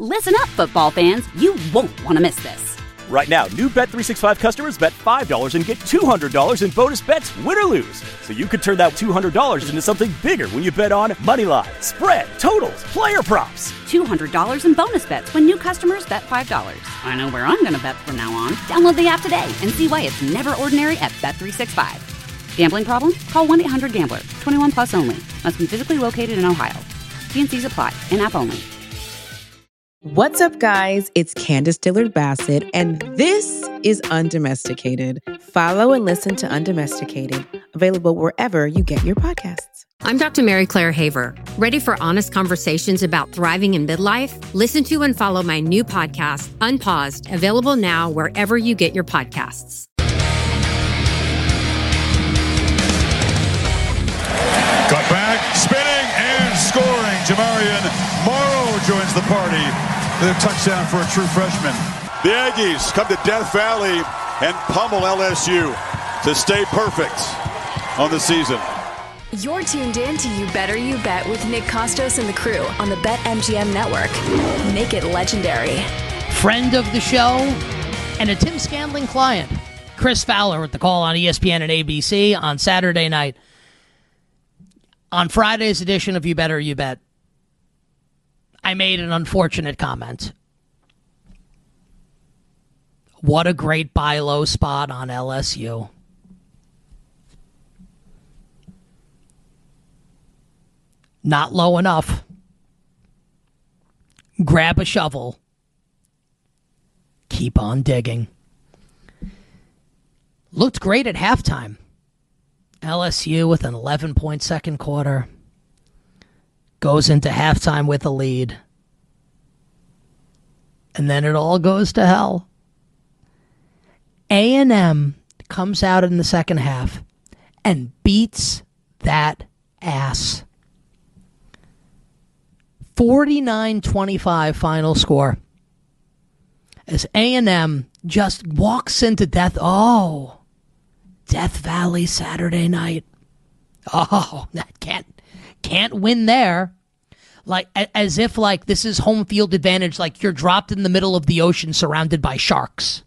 Listen up, football fans. You won't want to miss this. Right now, new Bet365 customers bet $5 and get $200 in bonus bets, win or lose. So you could turn that $200 into something bigger when you bet on moneyline, spread, totals, player props. $200 in bonus bets when new customers bet $5. I know where I'm going to bet from now on. Download the app today and see why it's never ordinary at Bet365. Gambling problem? Call 1-800-GAMBLER. 21 plus only. Must be physically located in Ohio. T&Cs apply. In-app only. What's up, guys? It's Candace Dillard Bassett, and this is Undomesticated. Follow and listen to Undomesticated, available wherever you get your podcasts. I'm Dr. Mary Claire Haver. Ready for honest conversations about thriving in midlife? Listen to and follow my new podcast, Unpaused, available now wherever you get your podcasts. Cut back, spinning, and scoring. Jamarian Morrow joins the party with a touchdown for a true freshman. The Aggies come to Death Valley and pummel LSU to stay perfect on the season. You're tuned in to You Better You Bet with Nick Costos and the crew on the BetMGM network. Make it legendary. Friend of the show and a Tim Scanlon client, Chris Fowler with the call on ESPN and ABC on Saturday night. On Friday's edition of You Better You Bet, I made an unfortunate comment. What a great buy low spot on LSU. Not low enough. Grab a shovel. Keep on digging. Looked great at halftime. LSU with an 11-point second quarter. Goes into halftime with a lead. And then it all goes to hell. A&M comes out in the second half and beats that ass. 49-25 final score. As A&M just walks into Death Valley Saturday night. Oh, that can't win there. Like as if like this is home field advantage, like you're dropped in the middle of the ocean surrounded by sharks.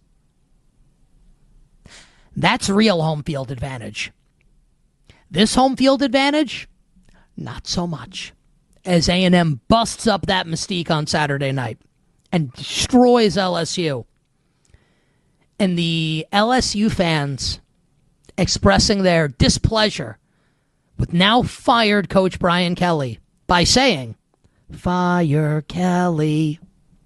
That's real home field advantage. This home field advantage, not so much. As A&M busts up that mystique on Saturday night and destroys LSU. And the LSU fans expressing their displeasure with now fired coach Brian Kelly by saying, "Fire Kelly."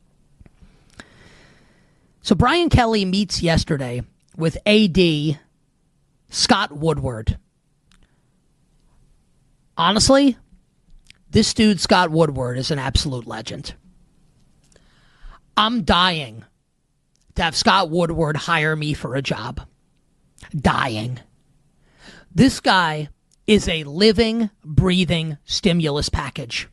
So Brian Kelly meets yesterday with AD Scott Woodward. Honestly, this dude, Scott Woodward, is an absolute legend. I'm dying to have Scott Woodward hire me for a job. Dying. This guy is a living, breathing stimulus package.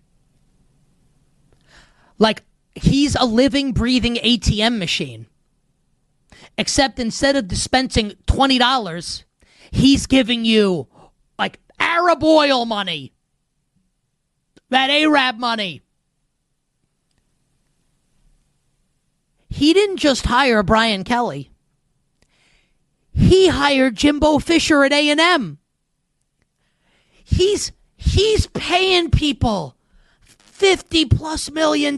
Like, he's a living, breathing ATM machine. Except instead of dispensing $20, he's giving you, like, Arab oil money. That Arab money. He didn't just hire Brian Kelly. He hired Jimbo Fisher at A&M. He's paying people $50+ million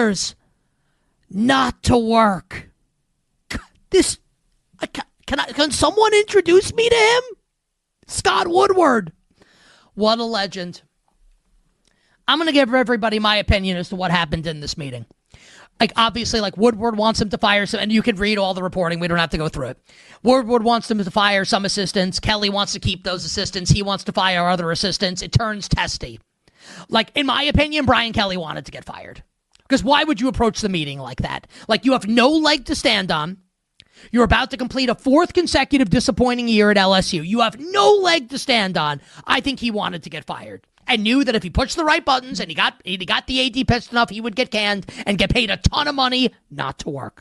not to work. This can someone introduce me to him? Scott Woodward. What a legend. I'm going to give everybody my opinion as to what happened in this meeting. Like, obviously, like, Woodward wants him to fire some, and you can read all the reporting. We don't have to go through it. Woodward wants him to fire some assistants. Kelly wants to keep those assistants. He wants to fire other assistants. It turns testy. Like, in my opinion, Brian Kelly wanted to get fired. Because why would you approach the meeting like that? Like, you have no leg to stand on. You're about to complete a fourth consecutive disappointing year at LSU. You have no leg to stand on. I think he wanted to get fired and knew that if he pushed the right buttons and he got the AD pissed enough, he would get canned and get paid a ton of money not to work.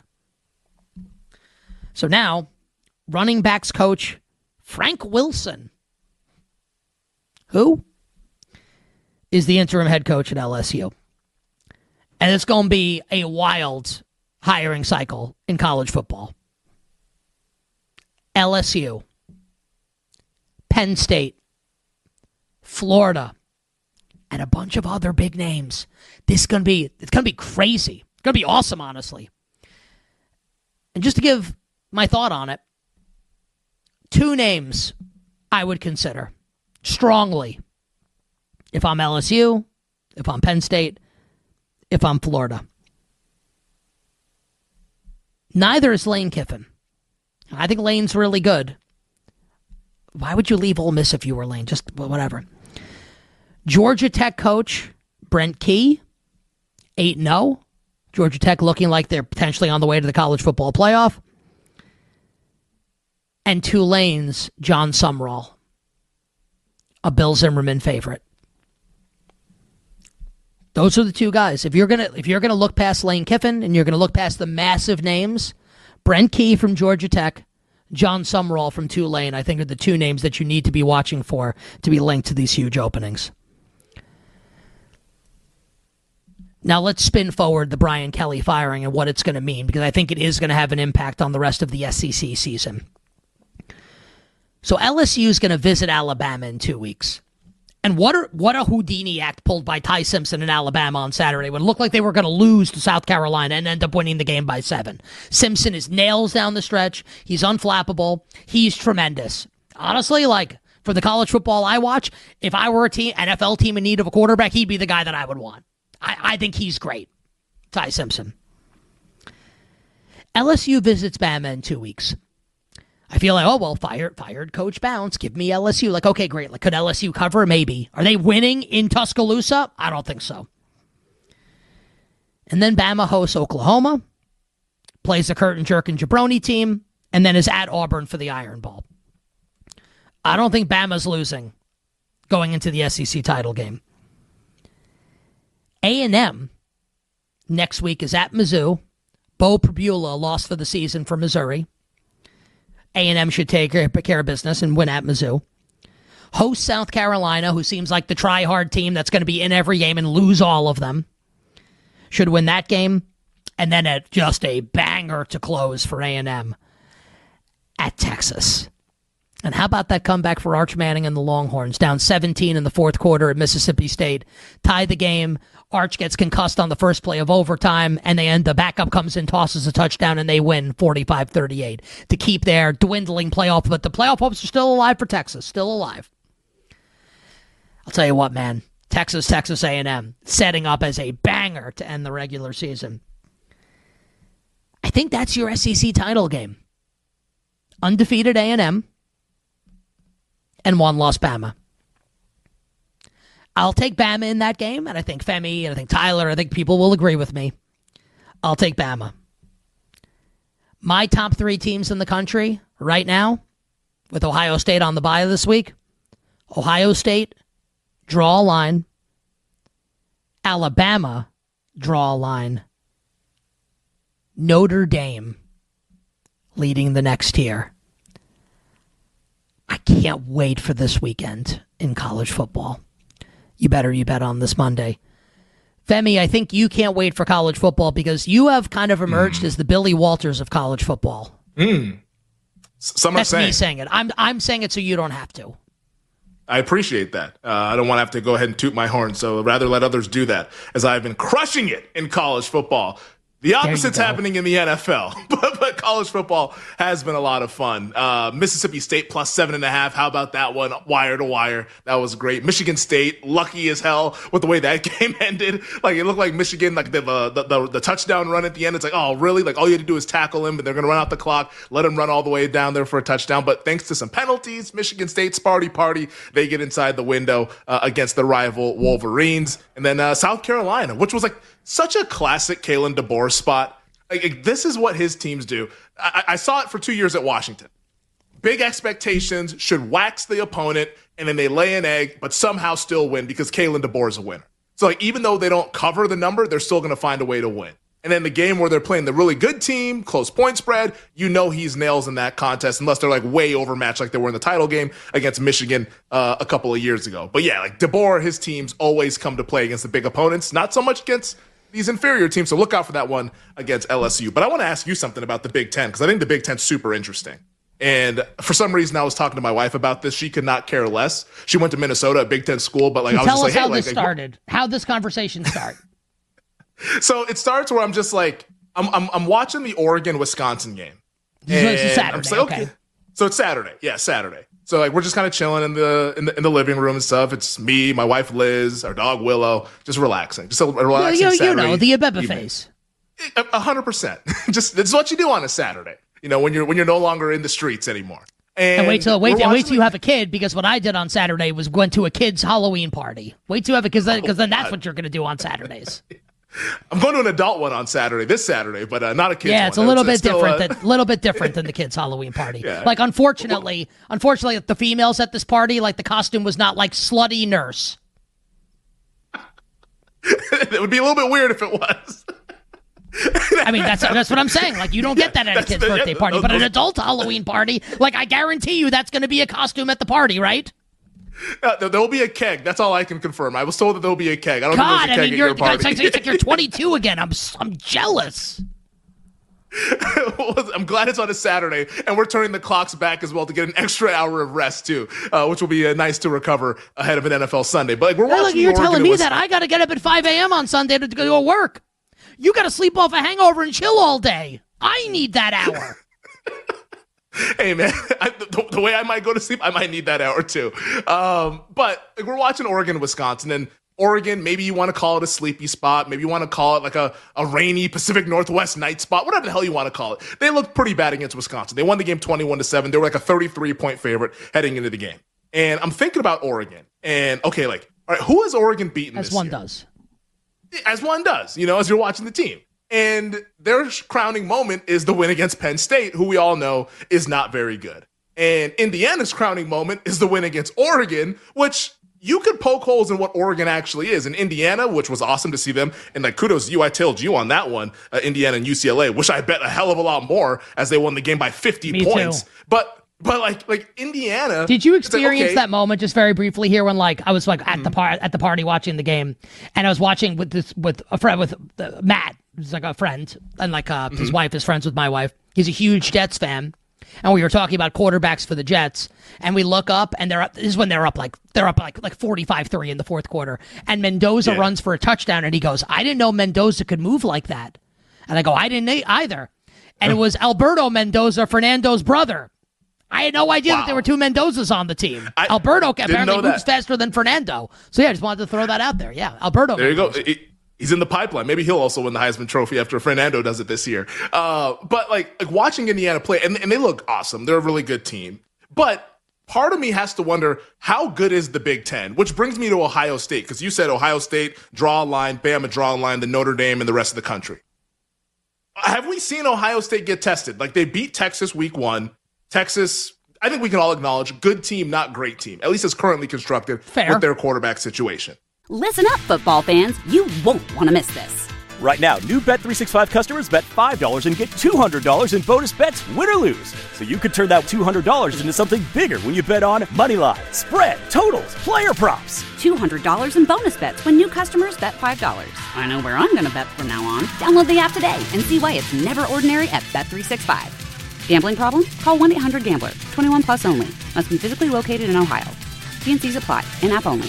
So now, running backs coach Frank Wilson, who is the interim head coach at LSU. And it's going to be a wild hiring cycle in college football. LSU, Penn State, Florida, and a bunch of other big names. It's going to be crazy. It's going to be awesome, honestly. And just to give my thought on it, 2 names I would consider strongly if I'm LSU, if I'm Penn State, if I'm Florida. Neither is Lane Kiffin. I think Lane's really good. Why would you leave Ole Miss if you were Lane? Just whatever. Georgia Tech coach Brent Key, 8-0. Georgia Tech looking like they're potentially on the way to the college football playoff. And Tulane's John Sumrall, a Bill Zimmerman favorite. Those are the 2 guys. If you're gonna look past Lane Kiffin and you're gonna look past the massive names, Brent Key from Georgia Tech, John Sumrall from Tulane, I think are the 2 names that you need to be watching for to be linked to these huge openings. Now let's spin forward the Brian Kelly firing and what it's going to mean, because I think it is going to have an impact on the rest of the SEC season. So LSU is going to visit Alabama in 2 weeks. And what a Houdini act pulled by Ty Simpson in Alabama on Saturday when it looked like they were going to lose to South Carolina and end up winning the game by 7. Simpson is nails down the stretch. He's unflappable. He's tremendous. Honestly, like, for the college football I watch, if I were a NFL team in need of a quarterback, he'd be the guy that I would want. I think he's great. Ty Simpson. LSU visits Bama in 2 weeks. I feel like, oh, well, fired Coach Bounce. Give me LSU. Like, okay, great. Like, could LSU cover? Maybe. Are they winning in Tuscaloosa? I don't think so. And then Bama hosts Oklahoma, plays the curtain jerk and jabroni team, and then is at Auburn for the Iron Bowl. I don't think Bama's losing going into the SEC title game. A&M next week is at Mizzou. Bo Pribula lost for the season for Missouri. A&M should take care of business and win at Mizzou. Host South Carolina, who seems like the try-hard team that's going to be in every game and lose all of them. Should win that game. And then just a banger to close for A&M at Texas. And how about that comeback for Arch Manning and the Longhorns? Down 17 in the fourth quarter at Mississippi State. Tie the game. Arch gets concussed on the first play of overtime, and the backup comes in, tosses a touchdown, and they win 45-38 to keep their dwindling playoff. But the playoff hopes are still alive for Texas. Still alive. I'll tell you what, man. Texas A&M, setting up as a banger to end the regular season. I think that's your SEC title game. Undefeated A&M and one-loss Bama. I'll take Bama in that game, and I think Femi, and I think Tyler, I think people will agree with me. I'll take Bama. My top 3 teams in the country right now, with Ohio State on the bye this week, Ohio State, draw a line. Alabama, draw a line. Notre Dame, leading the next tier. I can't wait for this weekend in college football. You bet on this Monday. Femi, I think you can't wait for college football because you have kind of emerged as the Billy Walters of college football. Some That's are saying. me saying it. I'm saying it so you don't have to. I appreciate that. I don't want to have to go ahead and toot my horn, so I'd rather let others do that, as I've been crushing it in college football. The opposite's happening in the NFL, but college football has been a lot of fun. Mississippi State plus 7.5. How about that one? Wire to wire. That was great. Michigan State, lucky as hell with the way that game ended. Like, it looked like Michigan, like the touchdown run at the end. It's like, oh, really? Like, all you had to do is tackle him, but they're going to run out the clock, let him run all the way down there for a touchdown. But thanks to some penalties, Michigan State, Sparty Party, they get inside the window against the rival Wolverines. And then South Carolina, which was like such a classic Kalen DeBoer spot. Like, this is what his teams do. I saw it for 2 years at Washington. Big expectations, should wax the opponent, and then they lay an egg, but somehow still win because Kalen DeBoer is a winner. So, like, even though they don't cover the number, they're still going to find a way to win. And then the game where they're playing the really good team, close point spread, you know he's nails in that contest, unless they're like way overmatched like they were in the title game against Michigan a couple of years ago. But yeah, like DeBoer, his teams always come to play against the big opponents, not so much against these inferior teams. So look out for that one against LSU. But I want to ask you something about the Big Ten, because I think the Big Ten's super interesting. And for some reason, I was talking to my wife about this. She could not care less. She went to Minnesota, a Big Ten school, but like, I was just like, hey, how this started, how this conversation started. So it starts where I'm just like, I'm watching the Oregon-Wisconsin game. It's a Saturday, I'm just like, okay. So it's Saturday. Yeah, Saturday. So like, we're just kind of chilling in the living room and stuff. It's me, my wife Liz, our dog Willow, just relaxing. Just a relaxing Saturday. You know, the Abeba phase. 100%. Just it's what you do on a Saturday. You know, when you're no longer in the streets anymore. And wait till you have a kid, because what I did on Saturday was went to a kid's Halloween party. Wait till you have it, because then that's what you're going to do on Saturdays. I'm going to an adult one on Saturday, this Saturday, but not a kid's one. Yeah, it's a little bit different. Little bit different than the kids' Halloween party. Yeah. Like, unfortunately, the females at this party, like, the costume was not like slutty nurse. It would be a little bit weird if it was. I mean, that's what I'm saying. Like, you don't get that at a kid's birthday party, but an adult Halloween party, like, I guarantee you that's going to be a costume at the party, right? There'll be a keg. That's all I can confirm. I was told that there'll be a keg. I don't God, think there's a keg at your party. It's like you're 22 again. I'm jealous. I'm glad it's on a Saturday, and we're turning the clocks back as well to get an extra hour of rest too, which will be nice to recover ahead of an NFL Sunday. But like, we're watching. You're telling me that I got to get up at 5 a.m. on Sunday to go to work. You got to sleep off a hangover and chill all day. I need that hour. Hey, man, the way I might go to sleep, I might need that hour too. But like, we're watching Oregon, Wisconsin, and Oregon, maybe you want to call it a sleepy spot. Maybe you want to call it like a rainy Pacific Northwest night spot, whatever the hell you want to call it. They looked pretty bad against Wisconsin. They won the game 21-7. They were like a 33-point favorite heading into the game. And I'm thinking about Oregon. And, okay, like, all right, who has Oregon beaten this year? As one does, you know, as you're watching the team. And their crowning moment is the win against Penn State, who we all know is not very good. And Indiana's crowning moment is the win against Oregon, which you could poke holes in what Oregon actually is. And Indiana, which was awesome to see them, and like, kudos to you, I tailed you on that one, Indiana and UCLA, which I bet a hell of a lot more as they won the game by 50 points. Too. But like Indiana. Did you experience that moment just very briefly here when like I was like at the party watching the game, and I was watching with Matt, who's like a friend, and like his wife is friends with my wife. He's a huge Jets fan, and we were talking about quarterbacks for the Jets, and we look up, and they're up. This is when they're up like 45-3 in the fourth quarter, and Mendoza runs for a touchdown, and he goes, "I didn't know Mendoza could move like that," and I go, "I didn't either," and it was Alberto Mendoza, Fernando's brother. I had no idea that there were two Mendozas on the team. Alberto apparently moves faster than Fernando. So, yeah, I just wanted to throw that out there. Yeah, Alberto. There Mendoza. You go. He's in the pipeline. Maybe he'll also win the Heisman Trophy after Fernando does it this year. But, like watching Indiana play, and they look awesome. They're a really good team. But part of me has to wonder, how good is the Big Ten? Which brings me to Ohio State, because you said Ohio State, draw a line, Bama, draw a line, the Notre Dame, and the rest of the country. Have we seen Ohio State get tested? Like, they beat Texas week 1. Texas, I think we can all acknowledge, good team, not great team, at least as currently constructed with their quarterback situation. Listen up, football fans. You won't want to miss this. Right now, new Bet365 customers bet $5 and get $200 in bonus bets, win or lose. So you could turn that $200 into something bigger when you bet on Moneyline, spread, totals, player props. $200 in bonus bets when new customers bet $5. I know where I'm going to bet from now on. Download the app today and see why it's never ordinary at Bet365. Gambling problem? Call 1-800-GAMBLER. 21 plus only. Must be physically located in Ohio. T&Cs apply. In-app only.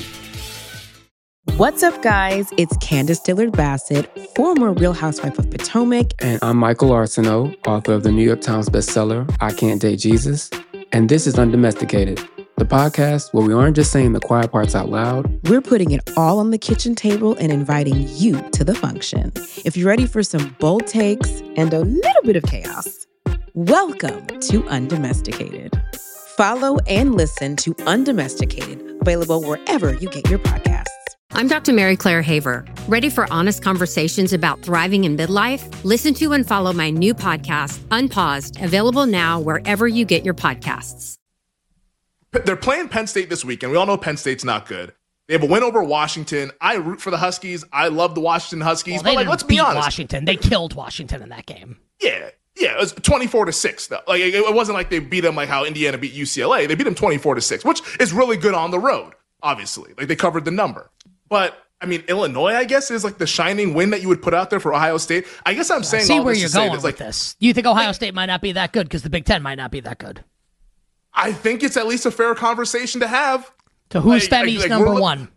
What's up, guys? It's Candace Dillard Bassett, former Real Housewife of Potomac. And I'm Michael Arsenault, author of the New York Times bestseller, I Can't Date Jesus. And this is Undomesticated, the podcast where we aren't just saying the quiet parts out loud. We're putting it all on the kitchen table and inviting you to the function. If you're ready for some bold takes and a little bit of chaos, welcome to Undomesticated. Follow and listen to Undomesticated, available wherever you get your podcasts. I'm Dr. Mary Claire Haver. Ready for honest conversations about thriving in midlife? Listen to and follow my new podcast, Unpaused, available now wherever you get your podcasts. They're playing Penn State this weekend. We all know Penn State's not good. They have a win over Washington. I root for the Huskies. I love the Washington Huskies. Well, but let's be honest. Washington. They killed Washington in that game. Yeah, it was 24-6 though. Like, it wasn't like they beat them like how Indiana beat UCLA. They beat them 24-6, which is really good on the road, obviously. Like, they covered the number. But I mean, Illinois, I guess, is like the shining win that you would put out there for Ohio State. I guess I'm saying see all where this you're to say going that, with this. Do you think Ohio State might not be that good because the Big Ten might not be that good? I think it's at least a fair conversation to have. To who's Femi's number one?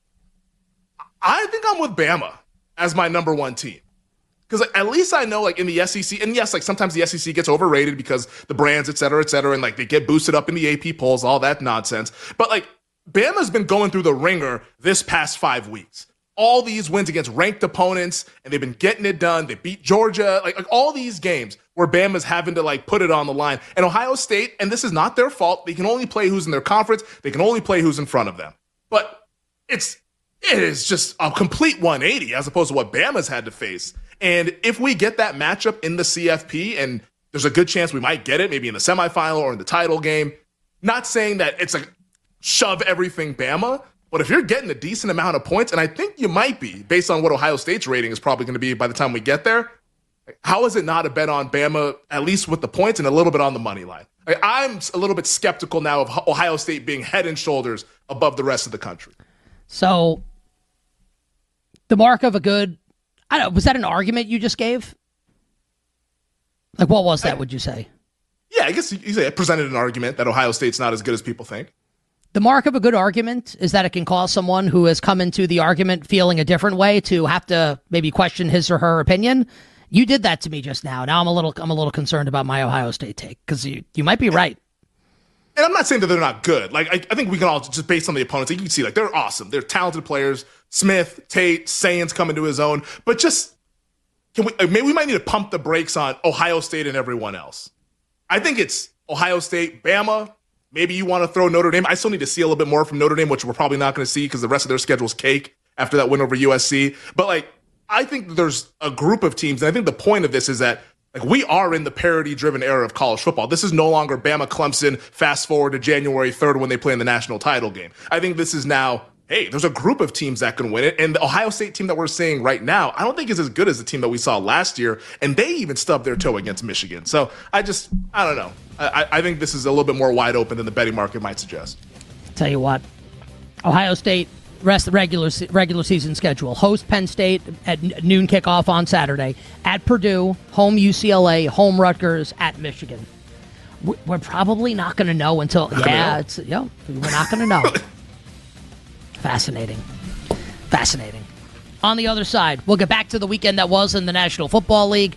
I think I'm with Bama as my number one team. Because at least I know, like, in the SEC, and yes, like, sometimes the SEC gets overrated because the brands, et cetera, and, like, they get boosted up in the AP polls, all that nonsense. But, like, Bama's been going through the ringer this past 5 weeks. All these wins against ranked opponents, and they've been getting it done. They beat Georgia, like all these games where Bama's having to, like, put it on the line. And Ohio State, and this is not their fault, they can only play who's in their conference. They can only play who's in front of them. But it is just a complete 180 as opposed to what Bama's had to face. And if we get that matchup in the CFP, and there's a good chance we might get it, maybe in the semifinal or in the title game, not saying that it's a shove everything Bama, but if you're getting a decent amount of points, and I think you might be, based on what Ohio State's rating is probably going to be by the time we get there, how is it not a bet on Bama, at least with the points and a little bit on the money line? I'm a little bit skeptical now of Ohio State being head and shoulders above the rest of the country. So the mark of a good, I don't know, was that an argument you just gave? Like, what was that, would you say? Yeah, I guess you say it presented an argument that Ohio State's not as good as people think. The mark of a good argument is that it can cause someone who has come into the argument feeling a different way to have to maybe question his or her opinion. You did that to me just now. Now I'm a little concerned about my Ohio State take because you might be right. And I'm not saying that they're not good. Like, I think we can all, just based on the opponents, you can see, like, they're awesome. They're talented players. Smith, Tate, Sayans coming to his own. But just, maybe we might need to pump the brakes on Ohio State and everyone else. I think it's Ohio State, Bama. Maybe you want to throw Notre Dame. I still need to see a little bit more from Notre Dame, which we're probably not going to see because the rest of their schedule's cake after that win over USC. But, like, I think there's a group of teams, and I think the point of this is that, like, we are in the parity-driven era of college football. This is no longer Bama Clemson fast forward to January 3rd when they play in the national title game. I think this is now, hey, there's a group of teams that can win it. And the Ohio State team that we're seeing right now, I don't think is as good as the team that we saw last year. And they even stubbed their toe against Michigan. So I don't know. I think this is a little bit more wide open than the betting market might suggest. Tell you what, Ohio State, rest of the regular season schedule. Host Penn State at noon kickoff on Saturday. At Purdue, home UCLA, home Rutgers, at Michigan. We're probably not going to know until, we're not going to know. Fascinating. On the other side, we'll get back to the weekend that was in the National Football League.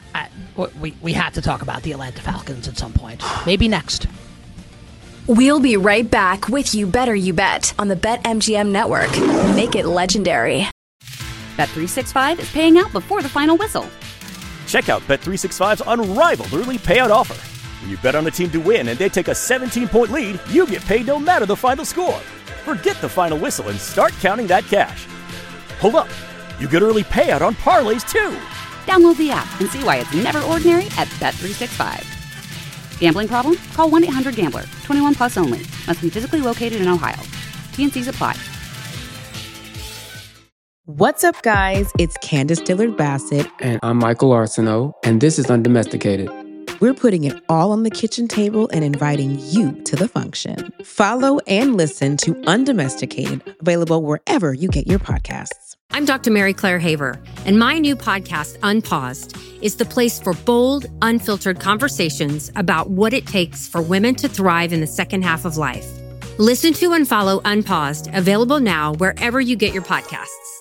We have to talk about the Atlanta Falcons at some point. Maybe next. We'll be right back with You Better You Bet on the BetMGM network. Make it legendary. Bet365 is paying out before the final whistle. Check out Bet365's unrivaled early payout offer. When you bet on a team to win and they take a 17-point lead, you get paid no matter the final score. Forget the final whistle and start counting that cash. Hold up. You get early payout on parlays, too. Download the app and see why it's never ordinary at Bet365. Gambling problem? Call 1-800-GAMBLER. 21 plus only. Must be physically located in Ohio. T&Cs apply. What's up, guys? It's Candace Dillard Bassett. And I'm Michael Arsenault, and this is Undomesticated. We're putting it all on the kitchen table and inviting you to the function. Follow and listen to Undomesticated, available wherever you get your podcasts. I'm Dr. Mary Claire Haver, and my new podcast, Unpaused, is the place for bold, unfiltered conversations about what it takes for women to thrive in the second half of life. Listen to and follow Unpaused, available now wherever you get your podcasts.